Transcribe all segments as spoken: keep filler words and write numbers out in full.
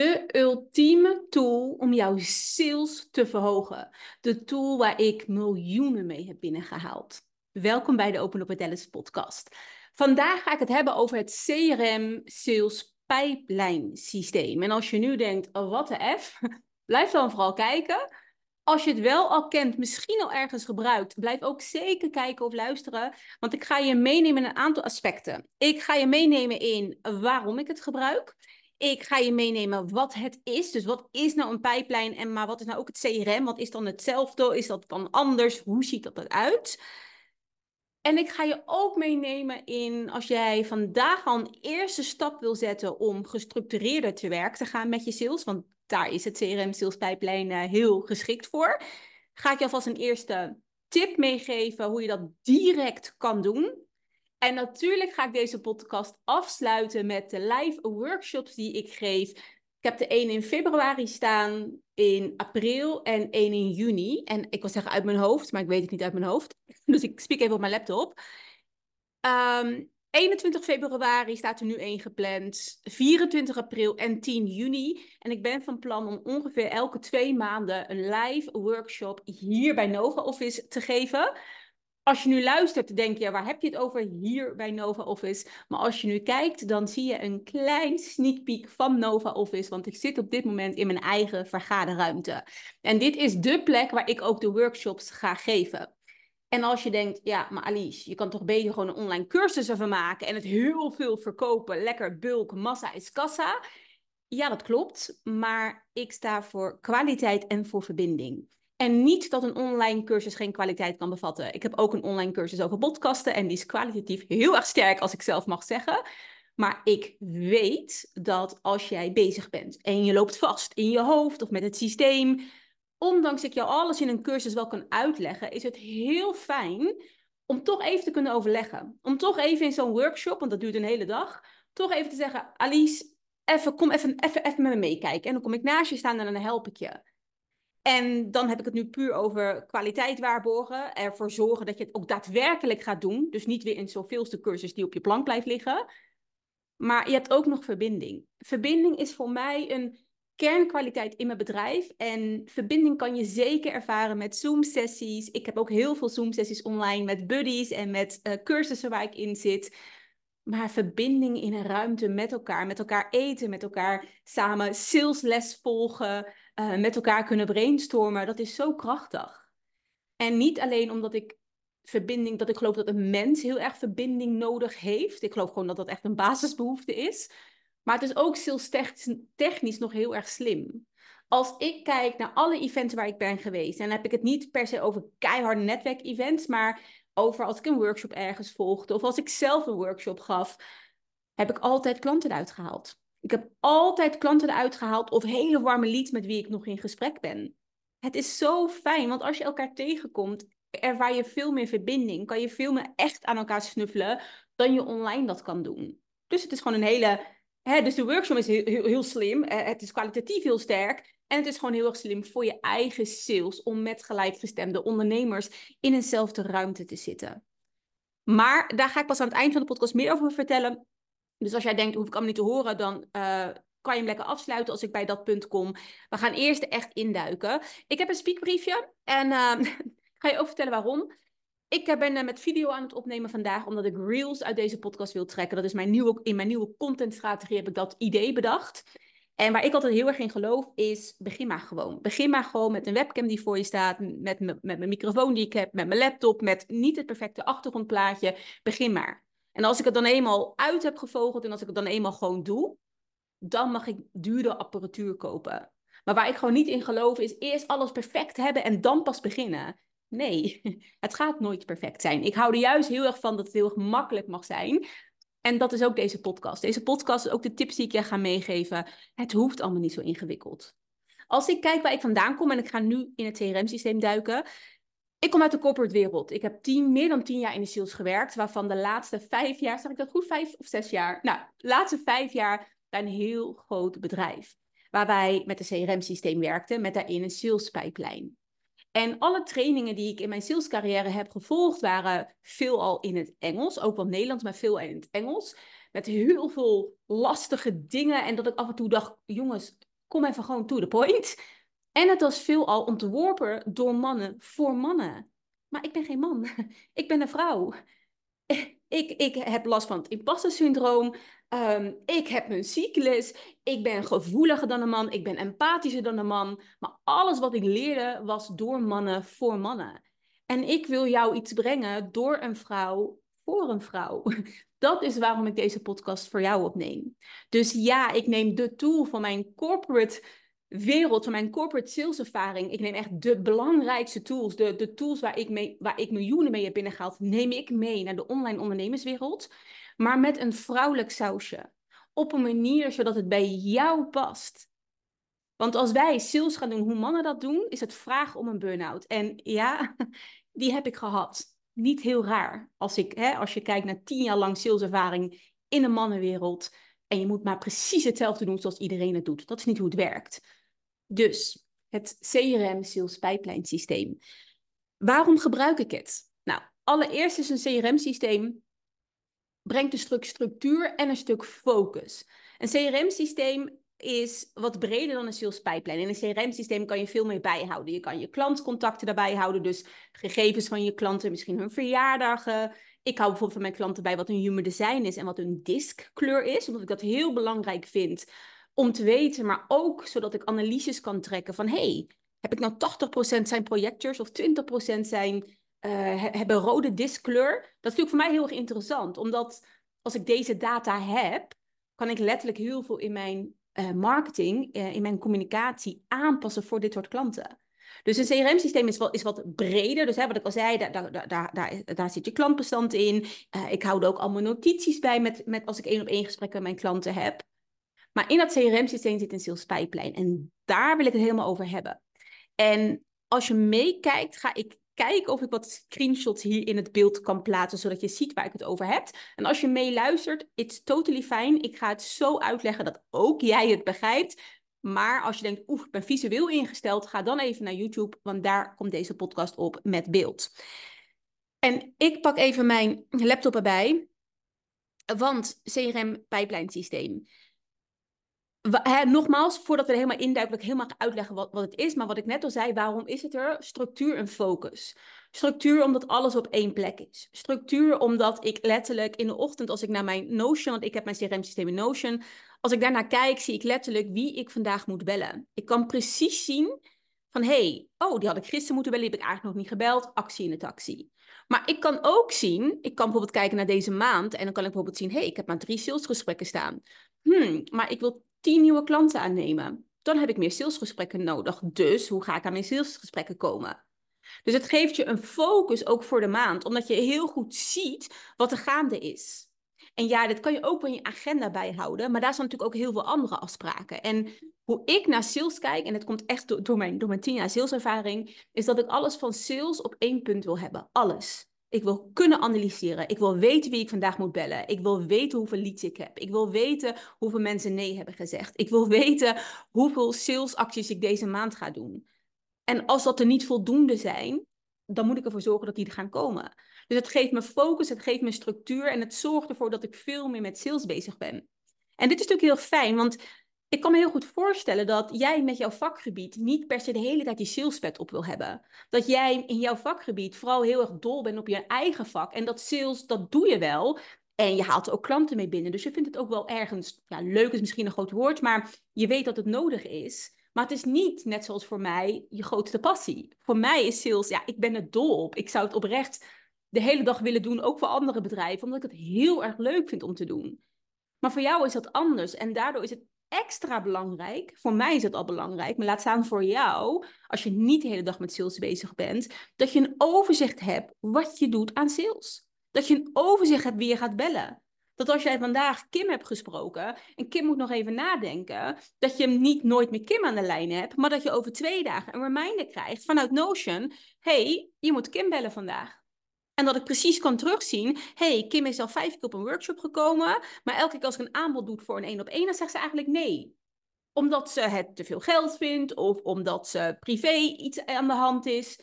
De ultieme tool om jouw sales te verhogen. De tool waar ik miljoenen mee heb binnengehaald. Welkom bij de Open Up with Alice podcast. Vandaag ga ik het hebben over het C R M Sales Pipeline systeem. En als je nu denkt, oh, wat de F, blijf dan vooral kijken. Als je het wel al kent, misschien al ergens gebruikt, blijf ook zeker kijken of luisteren. Want ik ga je meenemen in een aantal aspecten. Ik ga je meenemen in waarom ik het gebruik. Ik ga je meenemen wat het is. Dus wat is nou een pijplijn en maar wat is nou ook het C R M? Wat is dan hetzelfde? Is dat dan anders? Hoe ziet dat eruit? En ik ga je ook meenemen in als jij vandaag al een eerste stap wil zetten om gestructureerder te werk te gaan met je sales. Want daar is het C R M Sales Pijplijn uh, heel geschikt voor. Ga ik je alvast een eerste tip meegeven hoe je dat direct kan doen. En natuurlijk ga ik deze podcast afsluiten met de live workshops die ik geef. Ik heb de één in februari staan, in april en één in juni. En ik wil zeggen uit mijn hoofd, maar ik weet het niet uit mijn hoofd. Dus ik spreek even op mijn laptop. Um, eenentwintig februari staat er nu één gepland, vierentwintig april en tien juni. En ik ben van plan om ongeveer elke twee maanden een live workshop hier bij Nova Office te geven. Als je nu luistert, denk je, waar heb je het over hier bij Nova Office? Maar als je nu kijkt, dan zie je een klein sneak peek van Nova Office. Want ik zit op dit moment in mijn eigen vergaderruimte. En dit is dé plek waar ik ook de workshops ga geven. En als je denkt, ja, maar Alice, je kan toch beter gewoon een online cursus ervan maken en het heel veel verkopen. Lekker bulk, massa is kassa. Ja, dat klopt. Maar ik sta voor kwaliteit en voor verbinding. En niet dat een online cursus geen kwaliteit kan bevatten. Ik heb ook een online cursus over podcasten en die is kwalitatief heel erg sterk, als ik zelf mag zeggen. Maar ik weet dat als jij bezig bent en je loopt vast in je hoofd of met het systeem, ondanks ik jou alles in een cursus wel kan uitleggen, is het heel fijn om toch even te kunnen overleggen. Om toch even in zo'n workshop, want dat duurt een hele dag, toch even te zeggen, Alice, even, kom even, even, even met me meekijken. En dan kom ik naast je staan en dan help ik je. En dan heb ik het nu puur over kwaliteit waarborgen. Ervoor zorgen dat je het ook daadwerkelijk gaat doen. Dus niet weer in zoveelste cursus die op je plank blijft liggen. Maar je hebt ook nog verbinding. Verbinding is voor mij een kernkwaliteit in mijn bedrijf. En verbinding kan je zeker ervaren met Zoom-sessies. Ik heb ook heel veel Zoom-sessies online met buddies en met uh, cursussen waar ik in zit. Maar verbinding in een ruimte met elkaar, met elkaar eten, met elkaar samen salesles volgen, uh, met elkaar kunnen brainstormen, dat is zo krachtig. En niet alleen omdat ik verbinding, dat ik geloof dat een mens heel erg verbinding nodig heeft. Ik geloof gewoon dat dat echt een basisbehoefte is. Maar het is ook salestechnisch nog heel erg slim. Als ik kijk naar alle events waar ik ben geweest, en dan heb ik het niet per se over keiharde netwerkevents, maar over als ik een workshop ergens volgde of als ik zelf een workshop gaf, heb ik altijd klanten eruit gehaald. Ik heb altijd klanten eruit gehaald of hele warme leads met wie ik nog in gesprek ben. Het is zo fijn, want als je elkaar tegenkomt, ervaar je veel meer verbinding. Kan je veel meer echt aan elkaar snuffelen dan je online dat kan doen. Dus het is gewoon een hele... Hè, dus de workshop is heel, heel, heel slim. Uh, het is kwalitatief heel sterk. En het is gewoon heel erg slim voor je eigen sales om met gelijkgestemde ondernemers in eenzelfde ruimte te zitten. Maar daar ga ik pas aan het eind van de podcast meer over vertellen. Dus als jij denkt, hoef ik allemaal niet te horen, dan uh, kan je hem lekker afsluiten als ik bij dat punt kom. We gaan eerst echt induiken. Ik heb een speakbriefje en uh, ik ga je ook vertellen waarom. Ik ben uh, met video aan het opnemen vandaag, omdat ik reels uit deze podcast wil trekken. Dat is mijn nieuwe, in mijn nieuwe contentstrategie heb ik dat idee bedacht. En waar ik altijd heel erg in geloof is, begin maar gewoon. Begin maar gewoon met een webcam die voor je staat, met, met mijn microfoon die ik heb, met mijn laptop, met niet het perfecte achtergrondplaatje. Begin maar. En als ik het dan eenmaal uit heb gevogeld en als ik het dan eenmaal gewoon doe, dan mag ik dure apparatuur kopen. Maar waar ik gewoon niet in geloof is eerst alles perfect hebben en dan pas beginnen. Nee, het gaat nooit perfect zijn. Ik hou er juist heel erg van dat het heel erg makkelijk mag zijn. En dat is ook deze podcast. Deze podcast is ook de tips die ik je ga meegeven. Het hoeft allemaal niet zo ingewikkeld. Als ik kijk waar ik vandaan kom en ik ga nu in het C R M-systeem duiken. Ik kom uit de corporate wereld. Ik heb tien, meer dan tien jaar in de sales gewerkt, waarvan de laatste vijf jaar, zeg ik dat goed, vijf of zes jaar? Nou, de laatste vijf jaar bij een heel groot bedrijf, waar wij met een C R M-systeem werkten, met daarin een salespijplijn. En alle trainingen die ik in mijn salescarrière heb gevolgd, waren veelal in het Engels, ook wel Nederlands, maar veel in het Engels, met heel veel lastige dingen en dat ik af en toe dacht, jongens, kom even gewoon to the point. En het was veelal ontworpen door mannen voor mannen. Maar ik ben geen man. Ik ben een vrouw. Ik, ik heb last van het imposter syndroom. Um, ik heb mijn cyclus. Ik ben gevoeliger dan een man. Ik ben empathischer dan een man. Maar alles wat ik leerde was door mannen voor mannen. En ik wil jou iets brengen door een vrouw voor een vrouw. Dat is waarom ik deze podcast voor jou opneem. Dus ja, ik neem de tool van mijn corporate wereld, van mijn corporate saleservaring. Ik neem echt de belangrijkste tools, de, de tools waar ik, mee, waar ik miljoenen mee heb binnengehaald, neem ik mee naar de online ondernemerswereld. Maar met een vrouwelijk sausje. Op een manier zodat het bij jou past. Want als wij sales gaan doen hoe mannen dat doen, is het vragen om een burn-out. En ja, die heb ik gehad. Niet heel raar. Als, ik, hè, als je kijkt naar tien jaar lang saleservaring in een mannenwereld. En je moet maar precies hetzelfde doen zoals iedereen het doet. Dat is niet hoe het werkt. Dus het C R M Sales Pipeline systeem. Waarom gebruik ik het? Nou, allereerst is een C R M systeem brengt een stuk structuur en een stuk focus. Een C R M systeem is wat breder dan een sales pipeline. In een C R M systeem kan je veel meer bijhouden. Je kan je klantcontacten daarbij houden, dus gegevens van je klanten, misschien hun verjaardagen. Ik hou bijvoorbeeld van mijn klanten bij wat hun human design is en wat hun diskkleur is, omdat ik dat heel belangrijk vind om te weten, maar ook zodat ik analyses kan trekken van, hey, heb ik nou tachtig procent zijn projectors of twintig procent zijn uh, hebben rode diskkleur? Dat is natuurlijk voor mij heel erg interessant, omdat als ik deze data heb, kan ik letterlijk heel veel in mijn uh, marketing, uh, in mijn communicatie aanpassen voor dit soort klanten. Dus een C R M-systeem is, is wat breder. Dus hè, wat ik al zei, daar, daar, daar, daar, daar zit je klantbestand in. Uh, ik hou er ook allemaal notities bij met, met als ik één op één gesprekken met mijn klanten heb. Maar in dat C R M-systeem zit een sales pipeline. En daar wil ik het helemaal over hebben. En als je meekijkt, ga ik kijken of ik wat screenshots hier in het beeld kan plaatsen, zodat je ziet waar ik het over heb. En als je meeluistert, it's totally fine. Ik ga het zo uitleggen dat ook jij het begrijpt. Maar als je denkt, oeh, ik ben visueel ingesteld, ga dan even naar YouTube, want daar komt deze podcast op met beeld. En ik pak even mijn laptop erbij, want C R M-pipeline systeem. He, nogmaals, voordat we er helemaal induiken, wil ik helemaal uitleggen wat, wat het is. Maar wat ik net al zei, waarom is het er? Structuur en focus. Structuur omdat alles op één plek is. Structuur omdat ik letterlijk in de ochtend, als ik naar mijn Notion, want ik heb mijn C R M-systeem in Notion, als ik daarnaar kijk, zie ik letterlijk wie ik vandaag moet bellen. Ik kan precies zien van, hé, hey, oh, die had ik gisteren moeten bellen, die heb ik eigenlijk nog niet gebeld, actie in de taxi. Maar ik kan ook zien, ik kan bijvoorbeeld kijken naar deze maand en dan kan ik bijvoorbeeld zien, hé, hey, ik heb maar drie salesgesprekken staan. Hmm, maar ik wil tien nieuwe klanten aannemen. Dan heb ik meer salesgesprekken nodig. Dus hoe ga ik aan mijn salesgesprekken komen? Dus het geeft je een focus ook voor de maand, omdat je heel goed ziet wat er gaande is. En ja, dit kan je ook in je agenda bijhouden, maar daar zijn natuurlijk ook heel veel andere afspraken. En hoe ik naar sales kijk, en het komt echt door, door, mijn, door mijn tien jaar saleservaring, is dat ik alles van sales op één punt wil hebben. Alles. Ik wil kunnen analyseren. Ik wil weten wie ik vandaag moet bellen. Ik wil weten hoeveel leads ik heb. Ik wil weten hoeveel mensen nee hebben gezegd. Ik wil weten hoeveel salesacties ik deze maand ga doen. En als dat er niet voldoende zijn, dan moet ik ervoor zorgen dat die er gaan komen. Dus het geeft me focus, het geeft me structuur en het zorgt ervoor dat ik veel meer met sales bezig ben. En dit is natuurlijk heel fijn, want ik kan me heel goed voorstellen dat jij met jouw vakgebied niet per se de hele tijd die salespet op wil hebben. Dat jij in jouw vakgebied vooral heel erg dol bent op je eigen vak. En dat sales, dat doe je wel. En je haalt er ook klanten mee binnen. Dus je vindt het ook wel ergens, ja, leuk is misschien een groot woord, maar je weet dat het nodig is. Maar het is niet, net zoals voor mij, je grootste passie. Voor mij is sales, ja, ik ben er dol op. Ik zou het oprecht de hele dag willen doen, ook voor andere bedrijven, omdat ik het heel erg leuk vind om te doen. Maar voor jou is dat anders en daardoor is het extra belangrijk. Voor mij is het al belangrijk, maar laat staan voor jou, als je niet de hele dag met sales bezig bent, dat je een overzicht hebt wat je doet aan sales. Dat je een overzicht hebt wie je gaat bellen. Dat als jij vandaag Kim hebt gesproken en Kim moet nog even nadenken, dat je hem niet nooit meer Kim aan de lijn hebt, maar dat je over twee dagen een reminder krijgt vanuit Notion, hey, je moet Kim bellen vandaag. En dat ik precies kan terugzien, hey, Kim is al vijf keer op een workshop gekomen, maar elke keer als ik een aanbod doe voor een één op één, dan zegt ze eigenlijk nee. Omdat ze het te veel geld vindt of omdat ze privé iets aan de hand is.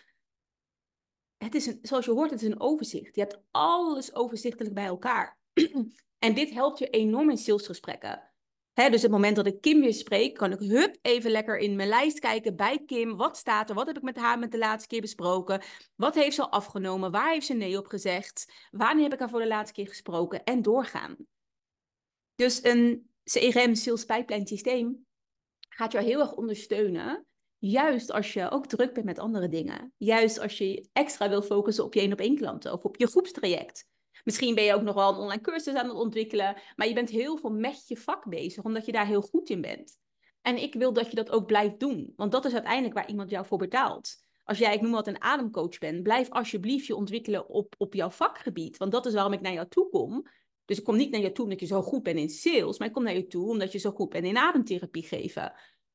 Het is een, zoals je hoort, het is een overzicht. Je hebt alles overzichtelijk bij elkaar. En dit helpt je enorm in salesgesprekken. Hè, dus het moment dat ik Kim weer spreek, kan ik hup even lekker in mijn lijst kijken bij Kim. Wat staat er? Wat heb ik met haar met de laatste keer besproken? Wat heeft ze al afgenomen? Waar heeft ze nee op gezegd? Wanneer heb ik haar voor de laatste keer gesproken? En doorgaan. Dus een C R M, Sales Pipeline systeem, gaat jou heel erg ondersteunen. Juist als je ook druk bent met andere dingen. Juist als je extra wil focussen op je één op één klanten of op je groepstraject. Misschien ben je ook nog wel een online cursus aan het ontwikkelen, maar je bent heel veel met je vak bezig, omdat je daar heel goed in bent. En ik wil dat je dat ook blijft doen, want dat is uiteindelijk waar iemand jou voor betaalt. Als jij, ik noem wat, een ademcoach bent, blijf alsjeblieft je ontwikkelen op, op jouw vakgebied. Want dat is waarom ik naar jou toe kom. Dus ik kom niet naar je toe omdat je zo goed bent in sales, maar ik kom naar je toe omdat je zo goed bent in ademtherapie geven.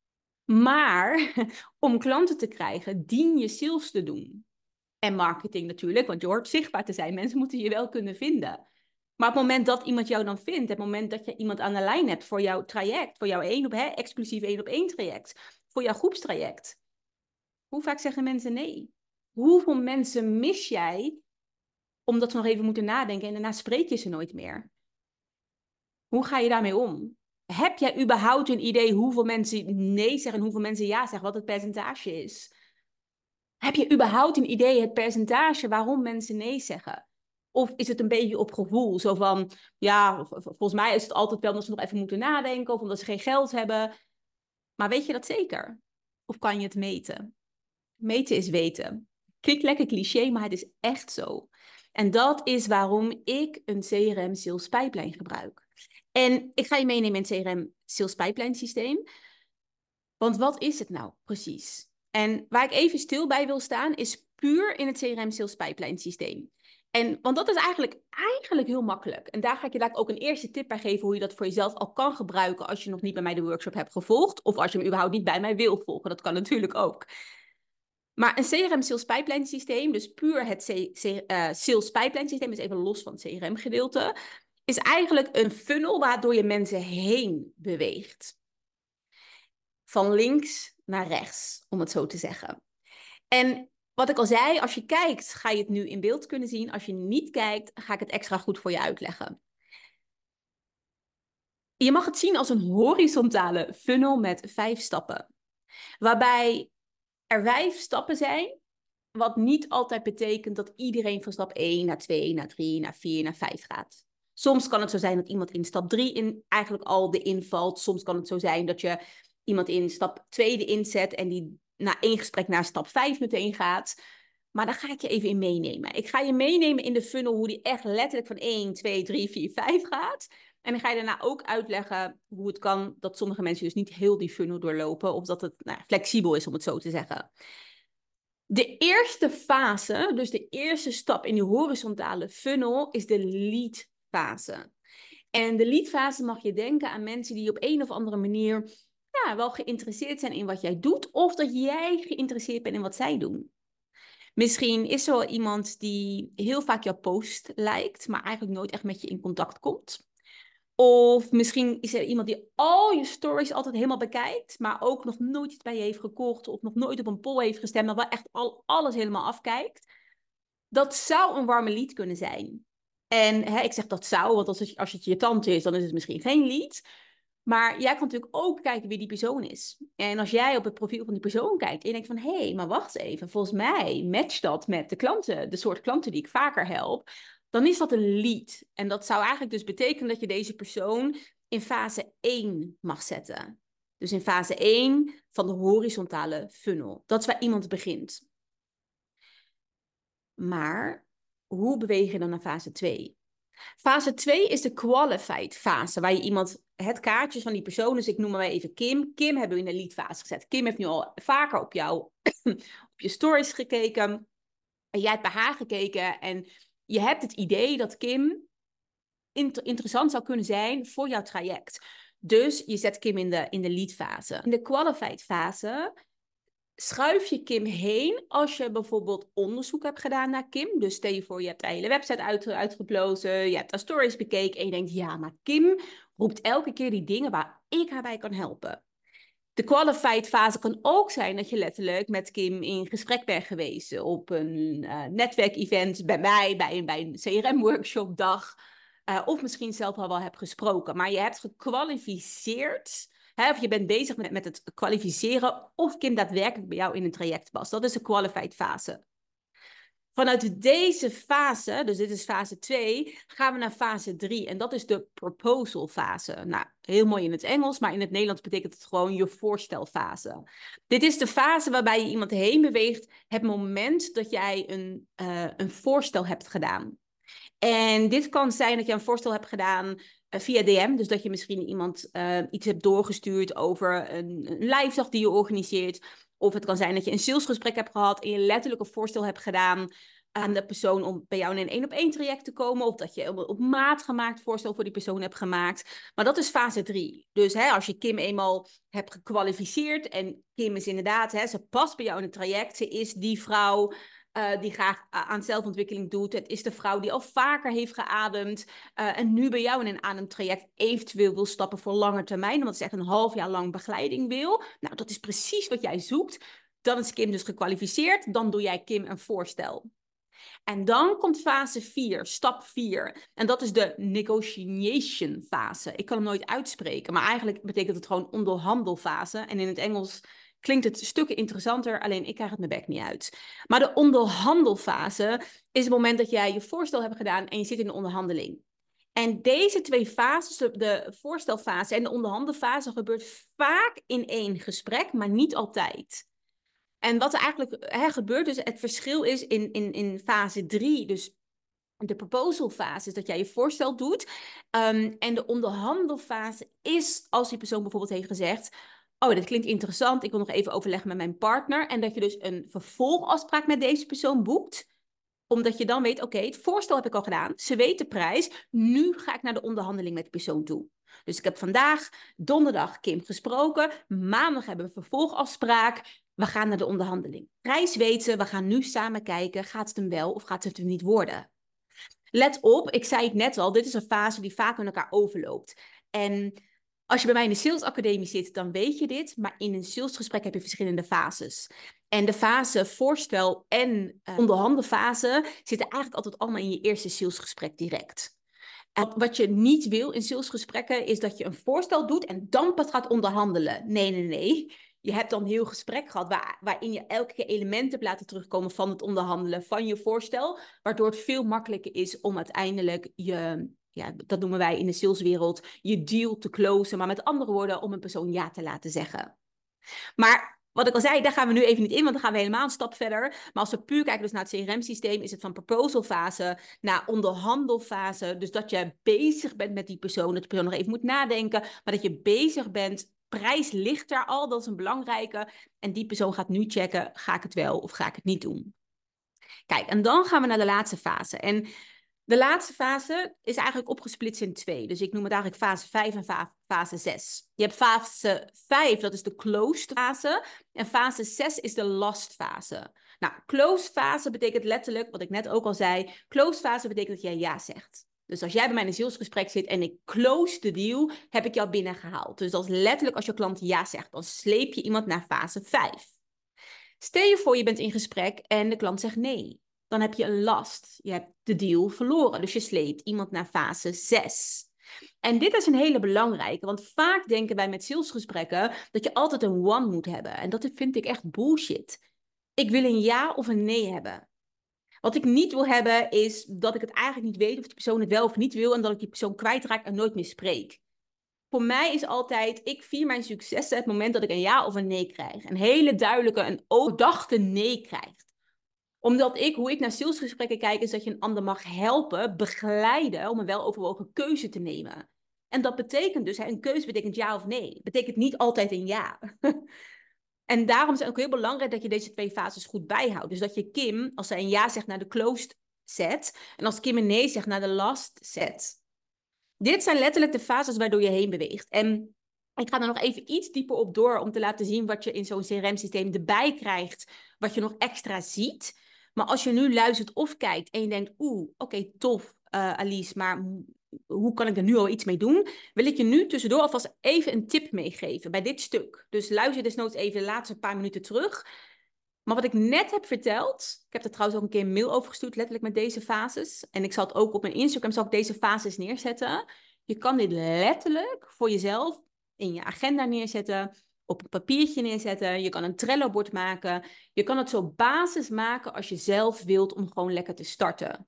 Maar om klanten te krijgen, dien je sales te doen. En marketing natuurlijk, want je hoort zichtbaar te zijn. Mensen moeten je wel kunnen vinden. Maar op het moment dat iemand jou dan vindt, op het moment dat je iemand aan de lijn hebt voor jouw traject, voor jouw één op, hè, exclusief één op één traject, voor jouw groepstraject, hoe vaak zeggen mensen nee? Hoeveel mensen mis jij omdat ze nog even moeten nadenken en daarna spreek je ze nooit meer? Hoe ga je daarmee om? Heb jij überhaupt een idee hoeveel mensen nee zeggen en hoeveel mensen ja zeggen, wat het percentage is? Heb je überhaupt een idee, het percentage waarom mensen nee zeggen? Of is het een beetje op gevoel? Zo van, ja, volgens mij is het altijd wel dat ze nog even moeten nadenken of omdat ze geen geld hebben. Maar weet je dat zeker? Of kan je het meten? Meten is weten. Klinkt lekker cliché, maar het is echt zo. En dat is waarom ik een C R M Sales Pipeline gebruik. En ik ga je meenemen in het C R M Sales Pipeline systeem. Want wat is het nou precies? En waar ik even stil bij wil staan, is puur in het C R M Sales Pipeline systeem. En, want dat is eigenlijk, eigenlijk heel makkelijk. En daar ga ik je daar ook een eerste tip bij geven hoe je dat voor jezelf al kan gebruiken als je nog niet bij mij de workshop hebt gevolgd. Of als je hem überhaupt niet bij mij wil volgen. Dat kan natuurlijk ook. Maar een C R M Sales Pipeline systeem, dus puur het C C, uh, Sales Pipeline systeem, is even los van het C R M gedeelte, is eigenlijk een funnel waardoor je mensen heen beweegt. Van links naar rechts, om het zo te zeggen. En wat ik al zei, als je kijkt, ga je het nu in beeld kunnen zien. Als je niet kijkt, ga ik het extra goed voor je uitleggen. Je mag het zien als een horizontale funnel met vijf stappen. Waarbij er vijf stappen zijn, wat niet altijd betekent dat iedereen van stap één naar twee, naar drie, naar vier, naar vijf gaat. Soms kan het zo zijn dat iemand in stap drie in eigenlijk al de invalt. Soms kan het zo zijn dat je iemand in stap twee de inzet en die na één gesprek naar stap vijf meteen gaat. Maar daar ga ik je even in meenemen. Ik ga je meenemen in de funnel hoe die echt letterlijk van één, twee, drie, vier, vijf gaat. En dan ga je daarna ook uitleggen hoe het kan dat sommige mensen dus niet heel die funnel doorlopen. Of dat het nou, flexibel is, om het zo te zeggen. De eerste fase, dus de eerste stap in die horizontale funnel, is de lead fase. En de lead fase mag je denken aan mensen die op een of andere manier ja, wel geïnteresseerd zijn in wat jij doet. Of dat jij geïnteresseerd bent in wat zij doen. Misschien is er wel iemand die heel vaak jouw post liked, maar eigenlijk nooit echt met je in contact komt. Of misschien is er iemand die al je stories altijd helemaal bekijkt, maar ook nog nooit iets bij je heeft gekocht of nog nooit op een poll heeft gestemd, maar wel echt al alles helemaal afkijkt. Dat zou een warme lead kunnen zijn. En hè, ik zeg dat zou, want als het, als het je tante is, dan is het misschien geen lead. Maar jij kan natuurlijk ook kijken wie die persoon is. En als jij op het profiel van die persoon kijkt en je denkt van, hé, hey, maar wacht even, volgens mij matcht dat met de klanten, de soort klanten die ik vaker help, dan is dat een lead. En dat zou eigenlijk dus betekenen dat je deze persoon in fase één mag zetten. Dus in fase één van de horizontale funnel. Dat is waar iemand begint. Maar hoe beweeg je dan naar fase twee? Fase twee is de qualified fase, waar je iemand het kaartje van die persoon, dus ik noem maar even Kim. Kim hebben we in de lead fase gezet. Kim heeft nu al vaker op jou, op je stories gekeken. En jij hebt bij haar gekeken en je hebt het idee dat Kim inter- interessant zou kunnen zijn voor jouw traject. Dus je zet Kim in de, in de lead fase. In de qualified fase schuif je Kim heen als je bijvoorbeeld onderzoek hebt gedaan naar Kim. Dus stel je voor, je hebt de hele website uit, uitgeplozen, je hebt haar stories bekeken en je denkt, ja, maar Kim roept elke keer die dingen waar ik haar bij kan helpen. De qualified fase kan ook zijn dat je letterlijk met Kim in gesprek bent geweest op een uh, netwerkevent bij mij, bij een, bij een C R M-workshopdag. Uh, of misschien zelf al wel hebt gesproken. Maar je hebt gekwalificeerd, hè, of je bent bezig met, met het kwalificeren of Kim daadwerkelijk bij jou in een traject past. Dat is de qualified fase. Vanuit deze fase, dus dit is fase twee, gaan we naar fase drie. En dat is de proposal fase. Nou, heel mooi in het Engels, maar in het Nederlands betekent het gewoon je voorstelfase. Dit is de fase waarbij je iemand heen beweegt, het moment dat jij een, uh, een voorstel hebt gedaan. En dit kan zijn dat je een voorstel hebt gedaan uh, via D M. Dus dat je misschien iemand uh, iets hebt doorgestuurd over een, een live dag die je organiseert. Of het kan zijn dat je een salesgesprek hebt gehad en je letterlijk een voorstel hebt gedaan aan de persoon om bij jou in een één op één traject te komen. Of dat je een op maat gemaakt voorstel voor die persoon hebt gemaakt. Maar dat is fase drie. Dus hè, als je Kim eenmaal hebt gekwalificeerd en Kim is inderdaad, hè, ze past bij jou in het traject. Ze is die vrouw Uh, die graag aan zelfontwikkeling doet. Het is de vrouw die al vaker heeft geademd uh, en nu bij jou in een ademtraject eventueel wil stappen voor lange termijn, omdat ze echt een half jaar lang begeleiding wil. Nou, dat is precies wat jij zoekt. Dan is Kim dus gekwalificeerd. Dan doe jij Kim een voorstel. En dan komt fase vier, stap vier. En dat is de negotiation fase. Ik kan hem nooit uitspreken, maar eigenlijk betekent het gewoon onderhandelfase. En in het Engels klinkt het stukken interessanter, alleen ik krijg het mijn bek niet uit. Maar de onderhandelfase is het moment dat jij je voorstel hebt gedaan en je zit in de onderhandeling. En deze twee fases, de voorstelfase en de onderhandelfase, gebeurt vaak in één gesprek, maar niet altijd. En wat er eigenlijk hè, gebeurt, dus het verschil is in, in, in fase drie, dus de proposal fase, is dat jij je voorstel doet. Um, en de onderhandelfase is als die persoon bijvoorbeeld heeft gezegd, oh, dit klinkt interessant, ik wil nog even overleggen met mijn partner. En dat je dus een vervolgafspraak met deze persoon boekt. Omdat je dan weet, oké, okay, het voorstel heb ik al gedaan. Ze weet de prijs. Nu ga ik naar de onderhandeling met de persoon toe. Dus ik heb vandaag, donderdag, Kim gesproken. Maandag hebben we een vervolgafspraak. We gaan naar de onderhandeling. Prijs weten, we gaan nu samen kijken. Gaat het hem wel of gaat het hem niet worden? Let op, ik zei het net al, dit is een fase die vaak in elkaar overloopt. En als je bij mij in de salesacademie zit, dan weet je dit. Maar in een salesgesprek heb je verschillende fases. En de fase voorstel en uh, onderhandelfase zitten eigenlijk altijd allemaal in je eerste salesgesprek direct. En wat je niet wil in salesgesprekken is dat je een voorstel doet en dan pas gaat onderhandelen. Nee, nee, nee. Je hebt dan een heel gesprek gehad waar, waarin je elke keer elementen hebt laten terugkomen van het onderhandelen van je voorstel. Waardoor het veel makkelijker is om uiteindelijk je, ja, dat noemen wij in de saleswereld, je deal te closen. Maar met andere woorden, om een persoon ja te laten zeggen. Maar wat ik al zei, daar gaan we nu even niet in, want dan gaan we helemaal een stap verder. Maar als we puur kijken dus naar het C R M-systeem, is het van proposalfase naar onderhandelfase. Dus dat je bezig bent met die persoon, dat de persoon nog even moet nadenken, maar dat je bezig bent. Prijs ligt daar al, dat is een belangrijke. En die persoon gaat nu checken, ga ik het wel of ga ik het niet doen? Kijk, en dan gaan we naar de laatste fase. En de laatste fase is eigenlijk opgesplitst in twee. Dus ik noem het eigenlijk fase vijf en fa fase zes. Je hebt fase vijf, dat is de closed fase. En fase zes is de last fase. Nou, closed fase betekent letterlijk, wat ik net ook al zei, closed fase betekent dat jij ja zegt. Dus als jij bij mij in een salesgesprek zit en ik close de deal, heb ik jou binnengehaald. Dus dat is letterlijk als je klant ja zegt, dan sleep je iemand naar fase vijf. Stel je voor je bent in gesprek en de klant zegt nee. Dan heb je een last. Je hebt de deal verloren. Dus je sleept iemand naar fase zes. En dit is een hele belangrijke, want vaak denken wij met salesgesprekken dat je altijd een one moet hebben. En dat vind ik echt bullshit. Ik wil een ja of een nee hebben. Wat ik niet wil hebben is dat ik het eigenlijk niet weet of die persoon het wel of niet wil en dat ik die persoon kwijtraak en nooit meer spreek. Voor mij is altijd, ik vier mijn successen het moment dat ik een ja of een nee krijg. Een hele duidelijke, een overdachte nee krijg. Omdat ik, hoe ik naar salesgesprekken kijk, is dat je een ander mag helpen, begeleiden, om een weloverwogen keuze te nemen. En dat betekent dus, een keuze betekent ja of nee. Betekent niet altijd een ja. En daarom is het ook heel belangrijk dat je deze twee fases goed bijhoudt. Dus dat je Kim, als zij een ja zegt, naar de closed zet. En als Kim een nee zegt, naar de last zet. Dit zijn letterlijk de fases waardoor je heen beweegt. En ik ga er nog even iets dieper op door om te laten zien wat je in zo'n C R M-systeem erbij krijgt. Wat je nog extra ziet. Maar als je nu luistert of kijkt en je denkt, oeh, oké, okay, tof uh, Alice, maar hoe kan ik er nu al iets mee doen? Wil ik je nu tussendoor alvast even een tip meegeven bij dit stuk. Dus luister desnoods even de laatste paar minuten terug. Maar wat ik net heb verteld, ik heb er trouwens ook een keer een mail over gestuurd, letterlijk met deze fases. En ik zal het ook op mijn Instagram, zal ik deze fases neerzetten. Je kan dit letterlijk voor jezelf in je agenda neerzetten, op een papiertje neerzetten. Je kan een Trello-bord maken. Je kan het zo basis maken als je zelf wilt om gewoon lekker te starten.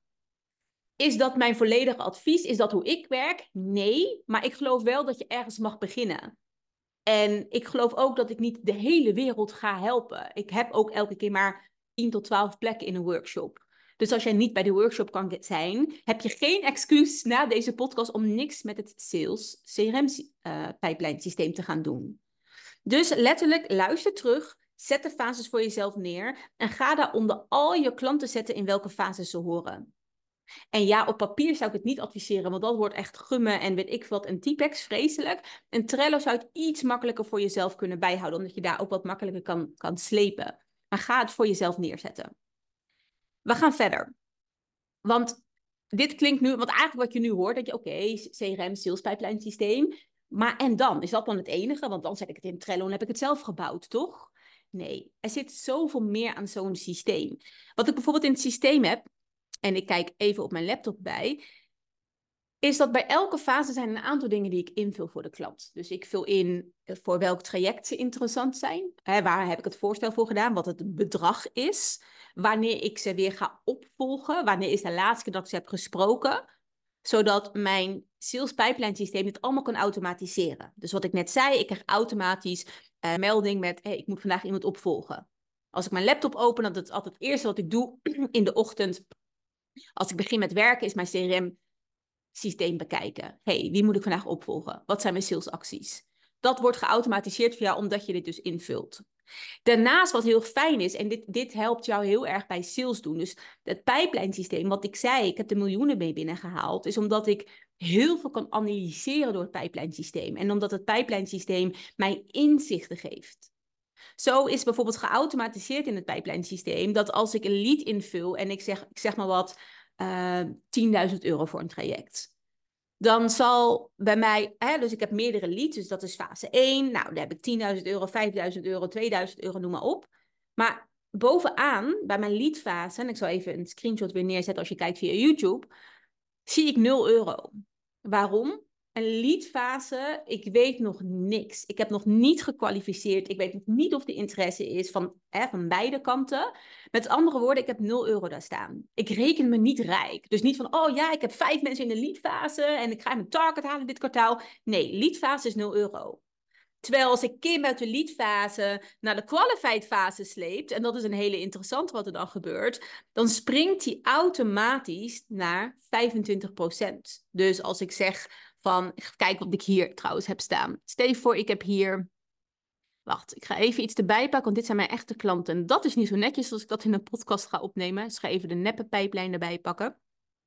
Is dat mijn volledige advies? Is dat hoe ik werk? Nee, maar ik geloof wel dat je ergens mag beginnen. En ik geloof ook dat ik niet de hele wereld ga helpen. Ik heb ook elke keer maar tien tot twaalf plekken in een workshop. Dus als jij niet bij de workshop kan zijn, heb je geen excuus na deze podcast om niks met het sales C R M-pijplijnsysteem te gaan doen. Dus letterlijk, luister terug, zet de fases voor jezelf neer en ga daaronder al je klanten zetten in welke fases ze horen. En ja, op papier zou ik het niet adviseren, want dat wordt echt gummen en weet ik wat. En T-Pex, vreselijk. En Trello zou het iets makkelijker voor jezelf kunnen bijhouden, omdat je daar ook wat makkelijker kan, kan slepen. Maar ga het voor jezelf neerzetten. We gaan verder. Want dit klinkt nu, want eigenlijk wat je nu hoort, dat je oké, okay, C R M, sales pipeline systeem. Maar en dan? Is dat dan het enige? Want dan zet ik het in Trello en heb ik het zelf gebouwd, toch? Nee, er zit zoveel meer aan zo'n systeem. Wat ik bijvoorbeeld in het systeem heb, en ik kijk even op mijn laptop bij, is dat bij elke fase zijn een aantal dingen die ik invul voor de klant. Dus ik vul in voor welk traject ze interessant zijn. Hè, waar heb ik het voorstel voor gedaan? Wat het bedrag is. Wanneer ik ze weer ga opvolgen. Wanneer is de laatste keer dat ik ze heb gesproken. Zodat mijn sales pipeline systeem dit allemaal kan automatiseren. Dus wat ik net zei, ik krijg automatisch uh, melding met, hey, ik moet vandaag iemand opvolgen. Als ik mijn laptop open, dat is altijd het eerste wat ik doe in de ochtend. Als ik begin met werken, is mijn C R M systeem bekijken. Hey, wie moet ik vandaag opvolgen? Wat zijn mijn salesacties? Dat wordt geautomatiseerd voor jou, omdat je dit dus invult. Daarnaast, wat heel fijn is, en dit, dit helpt jou heel erg bij sales doen. Dus het pipeline systeem, wat ik zei, ik heb er miljoenen mee binnengehaald, is omdat ik heel veel kan analyseren door het pipeline systeem. En omdat het pipeline systeem mij inzichten geeft. Zo is bijvoorbeeld geautomatiseerd in het pipeline systeem dat als ik een lead invul en ik zeg, ik zeg maar wat, uh, tienduizend euro voor een traject. Dan zal bij mij, hè, dus ik heb meerdere leads, dus dat is fase één. Nou, daar heb ik tienduizend euro, vijfduizend euro, tweeduizend euro, noem maar op. Maar bovenaan, bij mijn leadfase, en ik zal even een screenshot weer neerzetten als je kijkt via YouTube, zie ik nul euro. Waarom? Een leadfase, ik weet nog niks. Ik heb nog niet gekwalificeerd. Ik weet nog niet of de interesse is van, hè, van beide kanten. Met andere woorden, ik heb nul euro daar staan. Ik reken me niet rijk. Dus niet van, oh ja, ik heb vijf mensen in de leadfase en ik ga mijn target halen dit kwartaal. Nee, leadfase is nul euro. Terwijl als ik Kim uit de leadfase naar de qualified fase sleept, en dat is een hele interessante wat er dan gebeurt, dan springt die automatisch naar vijfentwintig procent. Dus als ik zeg van, kijk wat ik hier trouwens heb staan. Stel je voor, ik heb hier, wacht, ik ga even iets erbij pakken, want dit zijn mijn echte klanten. En dat is niet zo netjes als ik dat in een podcast ga opnemen. Dus ik ga even de neppe pijplijn erbij pakken.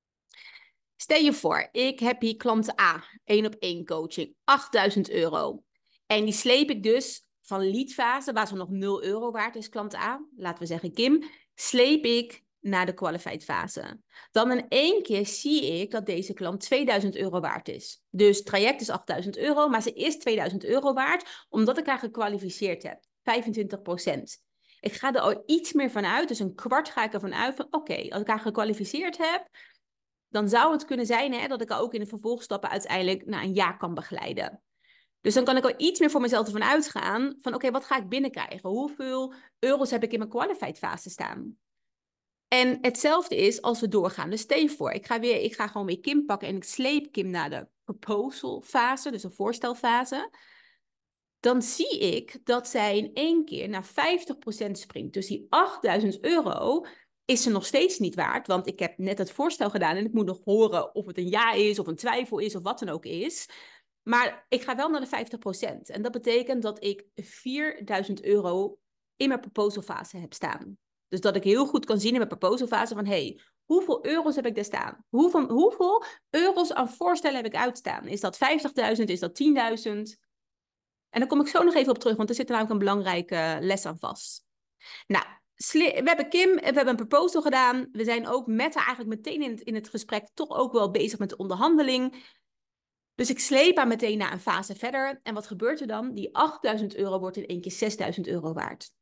Stel je voor, ik heb hier klant A, één op één coaching, achtduizend euro. En die sleep ik dus van leadfase, waar ze nog nul euro waard is, klant A, laten we zeggen Kim, sleep ik naar de qualified fase. Dan in één keer zie ik dat deze klant tweeduizend euro waard is. Dus het traject is achtduizend euro, maar ze is tweeduizend euro waard, omdat ik haar gekwalificeerd heb. vijfentwintig procent. Ik ga er al iets meer van uit, dus een kwart ga ik ervan uit van, oké, okay, als ik haar gekwalificeerd heb, dan zou het kunnen zijn hè, dat ik ook in de vervolgstappen uiteindelijk na een jaar kan begeleiden. Dus dan kan ik al iets meer voor mezelf ervan uitgaan van oké, okay, wat ga ik binnenkrijgen? Hoeveel euro's heb ik in mijn qualified fase staan? En hetzelfde is als we doorgaan. Dus stel je voor, ik ga, weer, ik ga gewoon weer Kim pakken en ik sleep Kim naar de proposal fase, dus een voorstelfase. Dan zie ik dat zij in één keer naar vijftig procent springt. Dus die achtduizend euro is ze nog steeds niet waard, want ik heb net het voorstel gedaan en ik moet nog horen of het een ja is of een twijfel is of wat dan ook is. Maar ik ga wel naar de vijftig procent. En dat betekent dat ik vierduizend euro in mijn proposalfase heb staan. Dus dat ik heel goed kan zien in mijn proposalfase van, hey, hoeveel euro's heb ik daar staan? Hoeveel, hoeveel euro's aan voorstellen heb ik uitstaan? Is dat vijftigduizend? Is dat tienduizend? En daar kom ik zo nog even op terug, want er zit namelijk een belangrijke les aan vast. Nou, we hebben Kim, we hebben een proposal gedaan. We zijn ook met haar eigenlijk meteen in het, in het gesprek toch ook wel bezig met de onderhandeling. Dus ik sleep haar meteen naar een fase verder. En wat gebeurt er dan? Die achtduizend euro wordt in één keer zesduizend euro waard.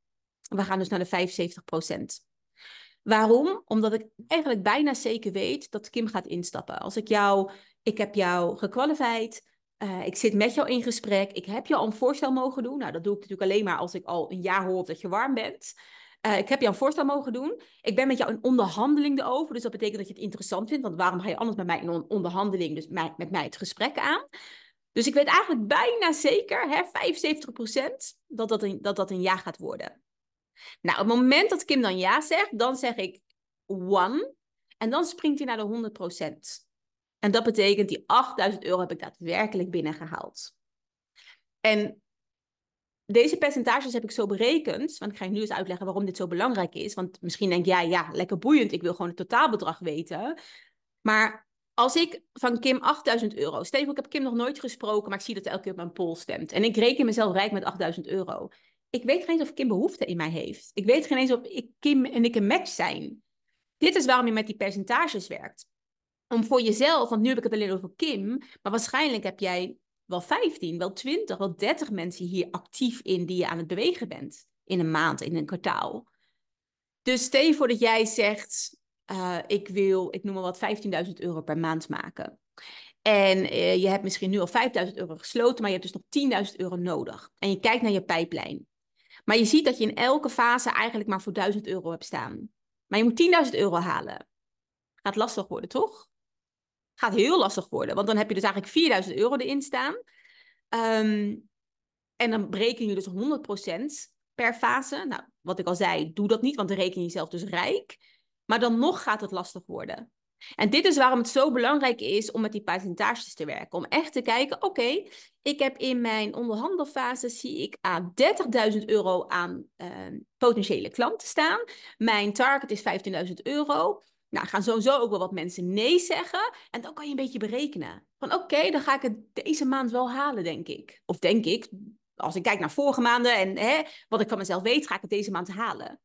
We gaan dus naar de vijfenzeventig procent. Waarom? Omdat ik eigenlijk bijna zeker weet dat Kim gaat instappen. Als ik jou, ik heb jou gekwalificeerd, uh, ik zit met jou in gesprek, ik heb jou al een voorstel mogen doen. Nou, dat doe ik natuurlijk alleen maar als ik al een jaar hoor dat je warm bent. Uh, ik heb jou een voorstel mogen doen. Ik ben met jou in onderhandeling erover, dus dat betekent dat je het interessant vindt. Want waarom ga je anders met mij in onderhandeling, dus mij, met mij het gesprek aan? Dus ik weet eigenlijk bijna zeker, hè, vijfenzeventig procent, dat dat, een, dat dat een ja gaat worden. Nou, op het moment dat Kim dan ja zegt, dan zeg ik one. En dan springt hij naar de honderd procent. En dat betekent, die achtduizend euro heb ik daadwerkelijk binnengehaald. En deze percentages heb ik zo berekend, want ik ga je nu eens uitleggen waarom dit zo belangrijk is. Want misschien denk jij, ja, lekker boeiend, ik wil gewoon het totaalbedrag weten. Maar als ik van Kim achtduizend euro, stel je voor, ik heb Kim nog nooit gesproken, maar ik zie dat ze elke keer op mijn poll stemt. En ik reken mezelf rijk met achtduizend euro. Ik weet geen eens of Kim behoefte in mij heeft. Ik weet geen eens of ik, Kim en ik een match zijn. Dit is waarom je met die percentages werkt. Om voor jezelf, want nu heb ik het alleen over Kim, maar waarschijnlijk heb jij wel vijftien, wel twintig, wel dertig mensen hier actief in die je aan het bewegen bent. In een maand, in een kwartaal. Dus stel je voor dat jij zegt, uh, ik wil, ik noem maar wat, vijftienduizend euro per maand maken. En uh, je hebt misschien nu al vijfduizend euro gesloten, maar je hebt dus nog tienduizend euro nodig. En je kijkt naar je pijplijn. Maar je ziet dat je in elke fase eigenlijk maar voor duizend euro hebt staan. Maar je moet tienduizend euro halen. Gaat lastig worden, toch? Gaat heel lastig worden, want dan heb je dus eigenlijk vierduizend euro erin staan. Um, en dan bereken je dus honderd procent per fase. Nou, wat ik al zei, doe dat niet, want dan reken je jezelf dus rijk. Maar dan nog gaat het lastig worden. En dit is waarom het zo belangrijk is om met die percentages te werken. Om echt te kijken, oké, okay, ik heb in mijn onderhandelfase, zie ik aan dertigduizend euro aan uh, potentiële klanten staan. Mijn target is vijftienduizend euro. Nou, gaan sowieso ook wel wat mensen nee zeggen. En dan kan je een beetje berekenen. Van oké, okay, dan ga ik het deze maand wel halen, denk ik. Of denk ik, als ik kijk naar vorige maanden en hè, wat ik van mezelf weet, ga ik het deze maand halen.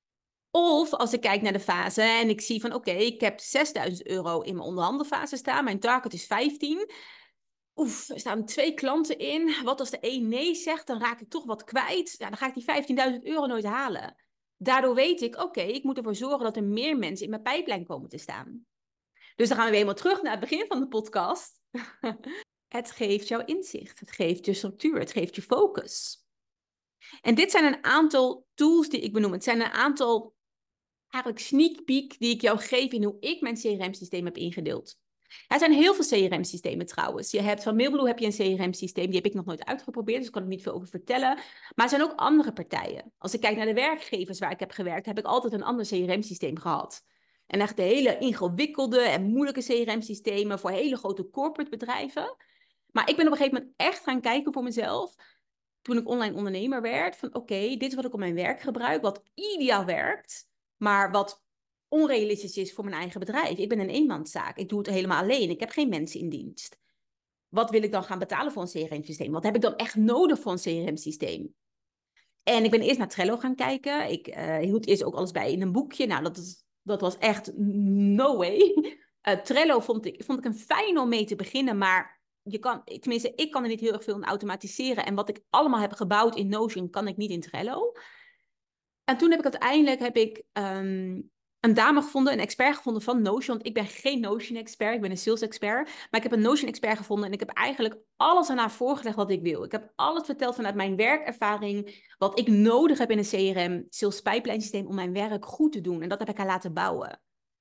Of als ik kijk naar de fase en ik zie van oké, okay, ik heb zesduizend euro in mijn onderhandelfase staan. Mijn target is vijftien. Oef, er staan twee klanten in. Wat als de een nee zegt, dan raak ik toch wat kwijt. Ja, dan ga ik die vijftienduizend euro nooit halen. Daardoor weet ik, oké, okay, ik moet ervoor zorgen dat er meer mensen in mijn pijplijn komen te staan. Dus dan gaan we weer helemaal terug naar het begin van de podcast. Het geeft jou inzicht, het geeft je structuur, het geeft je focus. En dit zijn een aantal tools die ik benoem. Het zijn een aantal eigenlijk sneak peek die ik jou geef in hoe ik mijn C R M-systeem heb ingedeeld. Er zijn heel veel C R M-systemen trouwens. Je hebt van Mailblue heb je een C R M-systeem, die heb ik nog nooit uitgeprobeerd, dus ik kan er niet veel over vertellen. Maar er zijn ook andere partijen. Als ik kijk naar de werkgevers waar ik heb gewerkt, heb ik altijd een ander C R M-systeem gehad. En echt de hele ingewikkelde en moeilijke C R M-systemen voor hele grote corporate bedrijven. Maar ik ben op een gegeven moment echt gaan kijken voor mezelf, toen ik online ondernemer werd, van oké, okay, dit is wat ik op mijn werk gebruik, wat ideaal werkt, maar wat onrealistisch is voor mijn eigen bedrijf. Ik ben een eenmanszaak. Ik doe het helemaal alleen. Ik heb geen mensen in dienst. Wat wil ik dan gaan betalen voor een C R M-systeem? Wat heb ik dan echt nodig voor een C R M-systeem? En ik ben eerst naar Trello gaan kijken. Ik uh, hield eerst ook alles bij in een boekje. Nou, dat, is, dat was echt no way. Uh, Trello vond ik, vond ik een fijn om mee te beginnen, maar je kan, tenminste, ik kan er niet heel erg veel in automatiseren. En wat ik allemaal heb gebouwd in Notion, kan ik niet in Trello. En toen heb ik uiteindelijk heb ik, um, een dame gevonden, een expert gevonden van Notion. Want ik ben geen Notion-expert, ik ben een sales-expert. Maar ik heb een Notion-expert gevonden en ik heb eigenlijk alles aan haar voorgelegd wat ik wil. Ik heb alles verteld vanuit mijn werkervaring, wat ik nodig heb in een C R M, sales pipeline systeem, om mijn werk goed te doen. En dat heb ik haar laten bouwen.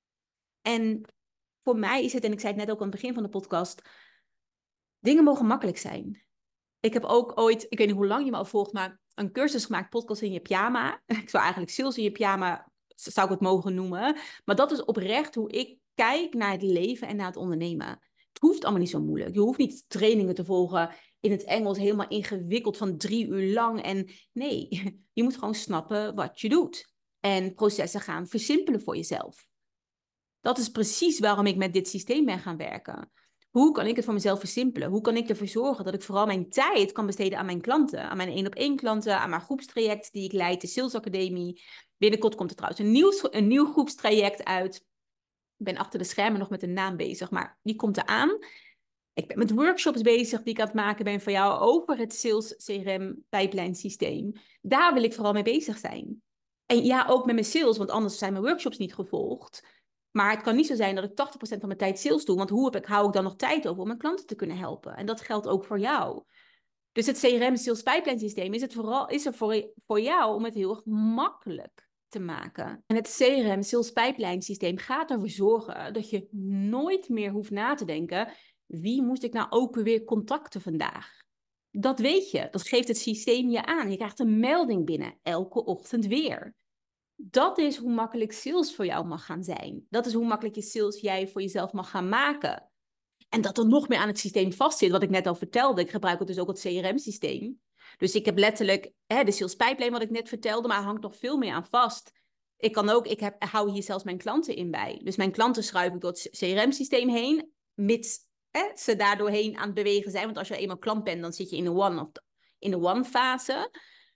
En voor mij is het, en ik zei het net ook aan het begin van de podcast, dingen mogen makkelijk zijn. Ik heb ook ooit, ik weet niet hoe lang je me al volgt, maar een cursus gemaakt, podcast in je pyjama. Ik zou eigenlijk sales in je pyjama, zou ik het mogen noemen. Maar dat is oprecht hoe ik kijk naar het leven en naar het ondernemen. Het hoeft allemaal niet zo moeilijk. Je hoeft niet trainingen te volgen in het Engels, helemaal ingewikkeld van drie uur lang. En nee, je moet gewoon snappen wat je doet. En processen gaan versimpelen voor jezelf. Dat is precies waarom ik met dit systeem ben gaan werken. Hoe kan ik het voor mezelf versimpelen? Hoe kan ik ervoor zorgen dat ik vooral mijn tijd kan besteden aan mijn klanten? Aan mijn één op één klanten, aan mijn groepstraject die ik leid, de Sales Academie. Binnenkort komt er trouwens een nieuw, een nieuw groepstraject uit. Ik ben achter de schermen nog met een naam bezig, maar die komt eraan. Ik ben met workshops bezig die ik aan het maken ben voor jou over het Sales C R M pipeline systeem. Daar wil ik vooral mee bezig zijn. En ja, ook met mijn sales, want anders zijn mijn workshops niet gevolgd. Maar het kan niet zo zijn dat ik tachtig procent van mijn tijd sales doe. Want hoe heb ik, hou ik dan nog tijd over om mijn klanten te kunnen helpen? En dat geldt ook voor jou. Dus het C R M Sales Pipeline systeem is, het vooral, is er voor, voor jou om het heel erg makkelijk te maken. En het C R M Sales Pipeline systeem gaat ervoor zorgen dat je nooit meer hoeft na te denken: wie moest ik nou ook weer contacten vandaag? Dat weet je. Dat geeft het systeem je aan. Je krijgt een melding binnen, elke ochtend weer. Dat is hoe makkelijk sales voor jou mag gaan zijn. Dat is hoe makkelijk je sales jij voor jezelf mag gaan maken. En dat er nog meer aan het systeem vastzit, wat ik net al vertelde. Ik gebruik het dus ook het C R M-systeem. Dus ik heb letterlijk hè, de sales pipeline wat ik net vertelde, maar er hangt nog veel meer aan vast. Ik kan ook, ik heb, hou hier zelfs mijn klanten in bij. Dus mijn klanten schuif ik door het C R M-systeem heen, mits hè, ze daardoor heen aan het bewegen zijn. Want als je eenmaal klant bent, dan zit je in de one, of in de one-fase.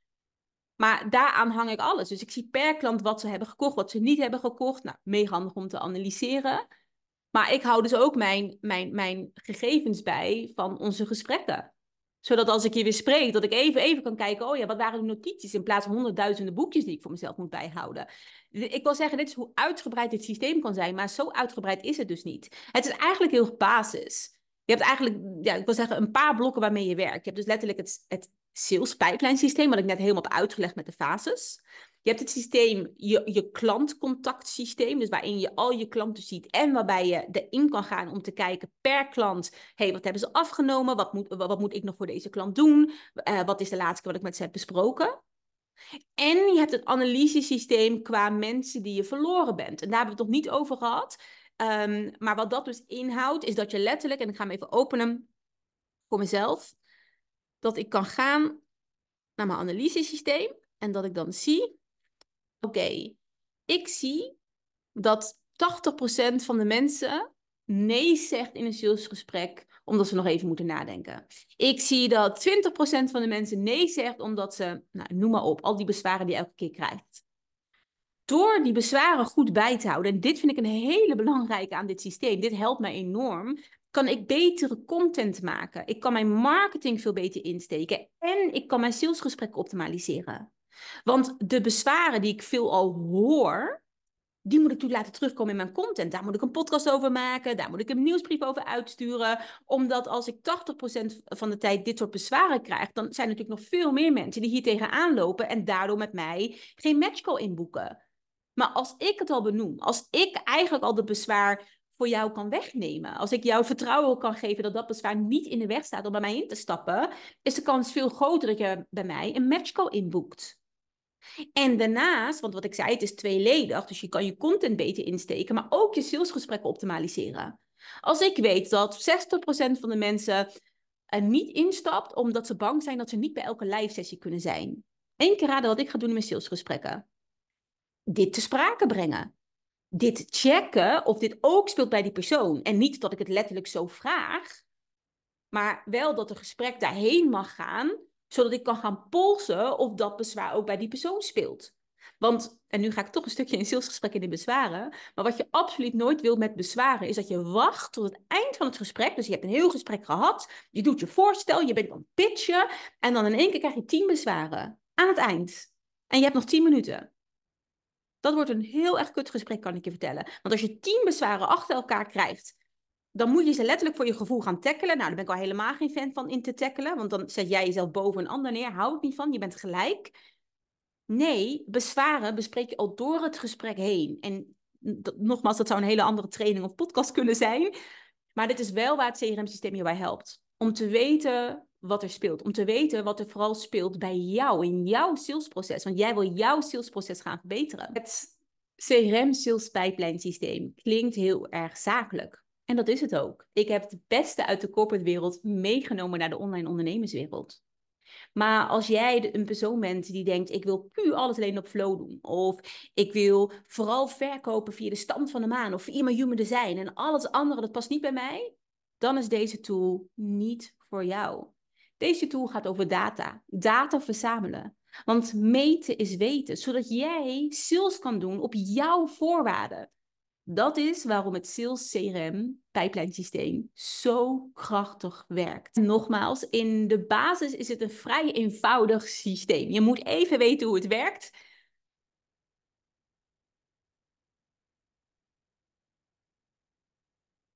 Maar daaraan hang ik alles. Dus ik zie per klant wat ze hebben gekocht, wat ze niet hebben gekocht. Nou, mega handig om te analyseren. Maar ik hou dus ook mijn, mijn, mijn gegevens bij van onze gesprekken. Zodat als ik je weer spreek, dat ik even, even kan kijken, oh ja, wat waren de notities in plaats van honderdduizenden boekjes die ik voor mezelf moet bijhouden. Ik wil zeggen, dit is hoe uitgebreid dit systeem kan zijn, maar zo uitgebreid is het dus niet. Het is eigenlijk heel basis. Je hebt eigenlijk, ja, ik wil zeggen, een paar blokken waarmee je werkt. Je hebt dus letterlijk het, het sales pipeline systeem, wat ik net helemaal heb uitgelegd met de fases. Je hebt het systeem, je, je klantcontactsysteem, dus waarin je al je klanten ziet en waarbij je erin kan gaan om te kijken per klant, hey, wat hebben ze afgenomen, wat moet, wat moet ik nog voor deze klant doen, uh, wat is de laatste keer wat ik met ze heb besproken. En je hebt het analysesysteem qua mensen die je verloren bent. En daar hebben we het nog niet over gehad. Um, maar wat dat dus inhoudt, is dat je letterlijk, en ik ga hem even openen voor mezelf, dat ik kan gaan naar mijn analysesysteem en dat ik dan zie, oké, okay, ik zie dat tachtig procent van de mensen nee zegt in een salesgesprek omdat ze nog even moeten nadenken. Ik zie dat twintig procent van de mensen nee zegt omdat ze, nou, noem maar op, al die bezwaren die je elke keer krijgt. Door die bezwaren goed bij te houden, en dit vind ik een hele belangrijke aan dit systeem, dit helpt mij enorm, kan ik betere content maken. Ik kan mijn marketing veel beter insteken en ik kan mijn salesgesprekken optimaliseren. Want de bezwaren die ik veelal hoor, die moet ik natuurlijk laten terugkomen in mijn content. Daar moet ik een podcast over maken, daar moet ik een nieuwsbrief over uitsturen. Omdat als ik tachtig procent van de tijd dit soort bezwaren krijg, dan zijn er natuurlijk nog veel meer mensen die hier tegenaan lopen en daardoor met mij geen matchcall inboeken. Maar als ik het al benoem, als ik eigenlijk al de bezwaar voor jou kan wegnemen, als ik jou vertrouwen kan geven dat dat bezwaar niet in de weg staat om bij mij in te stappen, is de kans veel groter dat je bij mij een matchcall inboekt. En daarnaast, want wat ik zei, het is tweeledig, dus je kan je content beter insteken, maar ook je salesgesprekken optimaliseren. Als ik weet dat zestig procent van de mensen er niet instapt omdat ze bang zijn dat ze niet bij elke live sessie kunnen zijn. Eén keer raden wat ik ga doen in mijn salesgesprekken. Dit te sprake brengen. Dit checken of dit ook speelt bij die persoon. En niet dat ik het letterlijk zo vraag, maar wel dat het gesprek daarheen mag gaan, zodat ik kan gaan polsen of dat bezwaar ook bij die persoon speelt. Want, en nu ga ik toch een stukje in salesgesprek in de bezwaren, maar wat je absoluut nooit wil met bezwaren, is dat je wacht tot het eind van het gesprek. Dus je hebt een heel gesprek gehad, je doet je voorstel, je bent aan het pitchen, en dan in één keer krijg je tien bezwaren aan het eind. En je hebt nog tien minuten. Dat wordt een heel erg kut gesprek, kan ik je vertellen. Want als je tien bezwaren achter elkaar krijgt, dan moet je ze letterlijk voor je gevoel gaan tackelen. Nou, daar ben ik al helemaal geen fan van in te tackelen. Want dan zet jij jezelf boven een ander neer. Hou ik niet van, je bent gelijk. Nee, bezwaren bespreek je al door het gesprek heen. En dat, nogmaals, dat zou een hele andere training of podcast kunnen zijn. Maar dit is wel waar het C R M-systeem je bij helpt. Om te weten wat er speelt. Om te weten wat er vooral speelt bij jou, in jouw salesproces. Want jij wil jouw salesproces gaan verbeteren. Het C R M Sales Pipeline systeem klinkt heel erg zakelijk. En dat is het ook. Ik heb het beste uit de corporate wereld meegenomen naar de online ondernemerswereld. Maar als jij een persoon bent die denkt, ik wil puur alles alleen op flow doen. Of ik wil vooral verkopen via de stand van de maan of via mijn human design. En alles andere, dat past niet bij mij. Dan is deze tool niet voor jou. Deze tool gaat over data. Data verzamelen. Want meten is weten. Zodat jij sales kan doen op jouw voorwaarden. Dat is waarom het Sales C R M pipeline systeem zo krachtig werkt. En nogmaals, in de basis is het een vrij eenvoudig systeem. Je moet even weten hoe het werkt.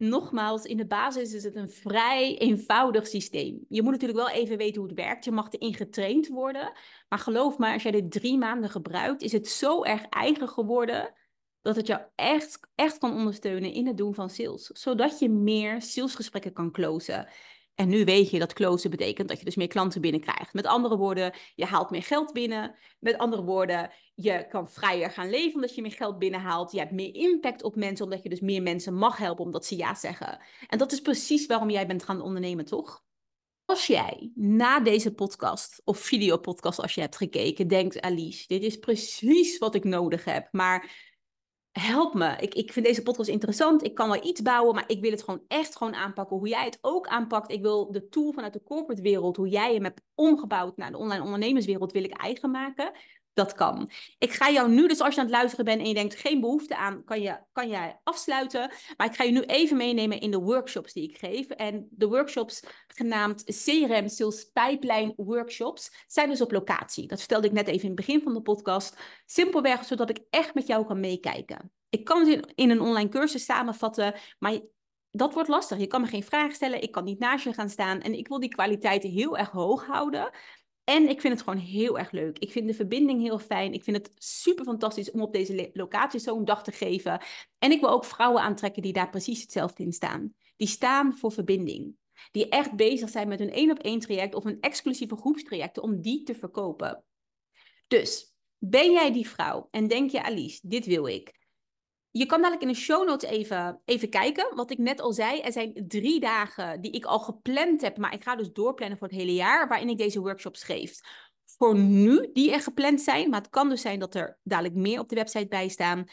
nogmaals, in de basis is het een vrij eenvoudig systeem. Je moet natuurlijk wel even weten hoe het werkt. Je mag erin getraind worden. Maar geloof me, als jij dit drie maanden gebruikt, is het zo erg eigen geworden dat het jou echt, echt kan ondersteunen in het doen van sales. Zodat je meer salesgesprekken kan closen. En nu weet je dat closen betekent dat je dus meer klanten binnenkrijgt. Met andere woorden, je haalt meer geld binnen. Met andere woorden, je kan vrijer gaan leven omdat je meer geld binnenhaalt. Je hebt meer impact op mensen omdat je dus meer mensen mag helpen omdat ze ja zeggen. En dat is precies waarom jij bent gaan ondernemen, toch? Als jij na deze podcast of videopodcast als je hebt gekeken denkt, Alice, dit is precies wat ik nodig heb, maar help me. Ik, ik vind deze podcast interessant. Ik kan wel iets bouwen, maar ik wil het gewoon echt gewoon aanpakken. Hoe jij het ook aanpakt. Ik wil de tool vanuit de corporate wereld, hoe jij hem hebt omgebouwd naar de online ondernemerswereld, wil ik eigen maken. Dat kan. Ik ga jou nu, dus als je aan het luisteren bent en je denkt geen behoefte aan, kan je, kan jij afsluiten. Maar ik ga je nu even meenemen in de workshops die ik geef. En de workshops genaamd C R M Sales Pipeline Workshops zijn dus op locatie. Dat vertelde ik net even in het begin van de podcast. Simpelweg zodat ik echt met jou kan meekijken. Ik kan het in een online cursus samenvatten, maar dat wordt lastig. Je kan me geen vragen stellen, ik kan niet naast je gaan staan en ik wil die kwaliteit heel erg hoog houden. En ik vind het gewoon heel erg leuk. Ik vind de verbinding heel fijn. Ik vind het super fantastisch om op deze locatie zo'n dag te geven. En ik wil ook vrouwen aantrekken die daar precies hetzelfde in staan. Die staan voor verbinding. Die echt bezig zijn met hun één op één traject of een exclusieve groepstrajecten om die te verkopen. Dus, ben jij die vrouw en denk je, Alice, dit wil ik. Je kan dadelijk in de show notes even, even kijken. Wat ik net al zei, er zijn drie dagen die ik al gepland heb. Maar ik ga dus doorplannen voor het hele jaar waarin ik deze workshops geef. Voor nu, die er gepland zijn, maar het kan dus zijn dat er dadelijk meer op de website bij staan,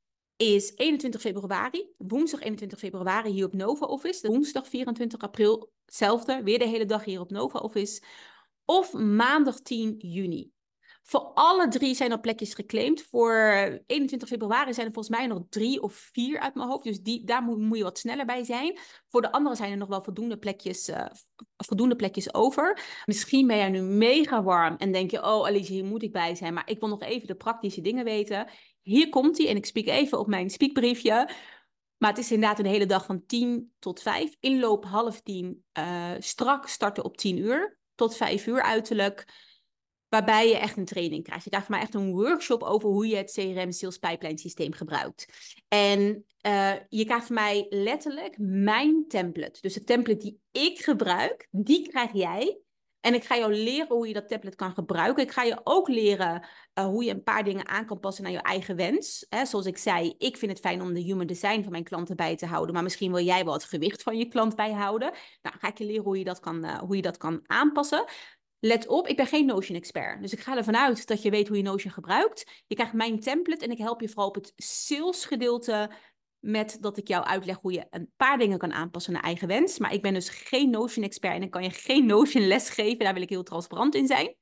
is eenentwintig februari. Woensdag eenentwintig februari hier op Nova Office. Woensdag vierentwintig april, hetzelfde. Weer de hele dag hier op Nova Office. Of maandag tien juni. Voor alle drie zijn er plekjes geclaimd. Voor eenentwintig februari zijn er volgens mij nog drie of vier uit mijn hoofd. Dus die, daar moet, moet je wat sneller bij zijn. Voor de andere zijn er nog wel voldoende plekjes, uh, voldoende plekjes over. Misschien ben jij nu mega warm en denk je, oh Alice, hier moet ik bij zijn. Maar ik wil nog even de praktische dingen weten. Hier komt hij en ik spiek even op mijn spiekbriefje. Maar het is inderdaad een hele dag van tien tot vijf. Inloop half tien. Uh, strak starten op tien uur. Tot vijf uur uiterlijk. Waarbij je echt een training krijgt. Je krijgt van mij echt een workshop over hoe je het C R M Sales Pipeline systeem gebruikt. En uh, je krijgt van mij letterlijk mijn template. Dus de template die ik gebruik, die krijg jij. En ik ga jou leren hoe je dat template kan gebruiken. Ik ga je ook leren uh, hoe je een paar dingen aan kan passen naar je eigen wens. Hè, zoals ik zei, ik vind het fijn om de human design van mijn klanten bij te houden. Maar misschien wil jij wel het gewicht van je klant bijhouden. Nou, ga ik je leren hoe je dat kan, uh, hoe je dat kan aanpassen. Let op, ik ben geen Notion-expert. Dus ik ga ervan uit dat je weet hoe je Notion gebruikt. Je krijgt mijn template en ik help je vooral op het sales-gedeelte met dat ik jou uitleg hoe je een paar dingen kan aanpassen naar eigen wens. Maar ik ben dus geen Notion-expert en ik kan je geen Notion-les geven. Daar wil ik heel transparant in zijn.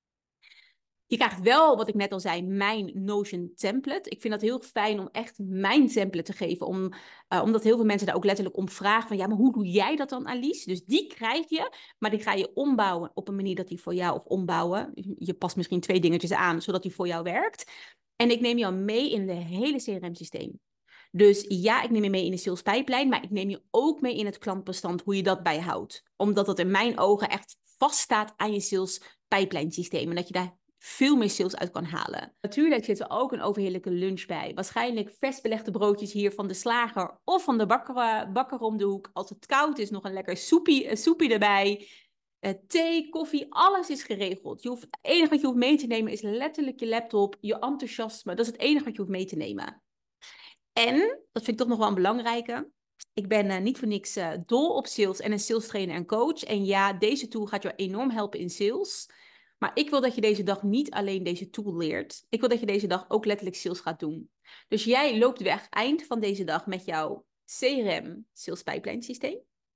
Je krijgt wel, wat ik net al zei, mijn Notion template. Ik vind dat heel fijn om echt mijn template te geven. Om, uh, omdat heel veel mensen daar ook letterlijk om vragen. Van ja, maar hoe doe jij dat dan, Alice? Dus die krijg je, maar die ga je ombouwen op een manier dat die voor jou, of ombouwen. Je past misschien twee dingetjes aan, zodat die voor jou werkt. En ik neem jou mee in het hele C R M-systeem. Dus ja, ik neem je mee in de sales pipeline, maar ik neem je ook mee in het klantbestand, hoe je dat bijhoudt. Omdat dat in mijn ogen echt vaststaat aan je sales pipeline systeem. En dat je daar veel meer sales uit kan halen. Natuurlijk zit er ook een overheerlijke lunch bij. Waarschijnlijk vers belegde broodjes hier van de slager of van de bakker, bakker om de hoek. Als het koud is, nog een lekker soepie, soepie erbij. Uh, thee, koffie, alles is geregeld. Je hoeft, het enige wat je hoeft mee te nemen is letterlijk je laptop, je enthousiasme. Dat is het enige wat je hoeft mee te nemen. En, dat vind ik toch nog wel een belangrijke, ik ben uh, niet voor niks uh, dol op sales en een sales trainer en coach. En ja, deze tool gaat je enorm helpen in sales. Maar ik wil dat je deze dag niet alleen deze tool leert. Ik wil dat je deze dag ook letterlijk sales gaat doen. Dus jij loopt weg eind van deze dag met jouw C R M Sales Pipeline systeem.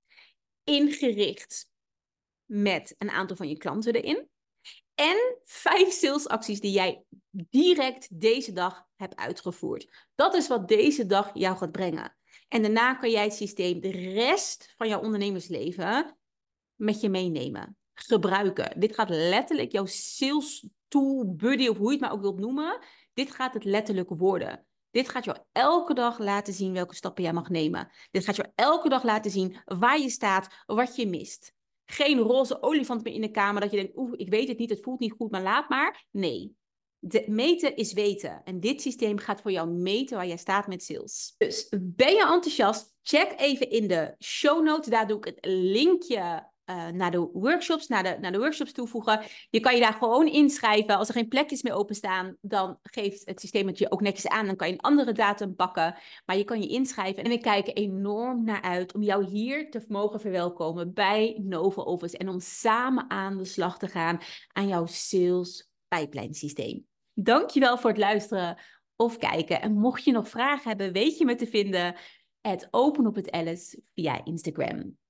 Ingericht met een aantal van je klanten erin. En vijf salesacties die jij direct deze dag hebt uitgevoerd. Dat is wat deze dag jou gaat brengen. En daarna kan jij het systeem de rest van jouw ondernemersleven met je meenemen. Gebruiken. Dit gaat letterlijk jouw sales tool, buddy of hoe je het maar ook wilt noemen. Dit gaat het letterlijk worden. Dit gaat jou elke dag laten zien welke stappen jij mag nemen. Dit gaat jou elke dag laten zien waar je staat, wat je mist. Geen roze olifant meer in de kamer dat je denkt, oeh, ik weet het niet, het voelt niet goed, maar laat maar. Nee, de, meten is weten. En dit systeem gaat voor jou meten waar jij staat met sales. Dus ben je enthousiast? Check even in de show notes. Daar doe ik het linkje uh, naar de workshops, naar de, naar de workshops toevoegen. Je kan je daar gewoon inschrijven. Als er geen plekjes meer openstaan, dan geeft het systeem het je ook netjes aan. Dan kan je een andere datum pakken. Maar je kan je inschrijven. En ik kijk er enorm naar uit om jou hier te mogen verwelkomen bij Nova Office. En om samen aan de slag te gaan aan jouw sales pipeline systeem. Dankjewel voor het luisteren of kijken. En mocht je nog vragen hebben, weet je me te vinden. Het Open op het Alice via Instagram.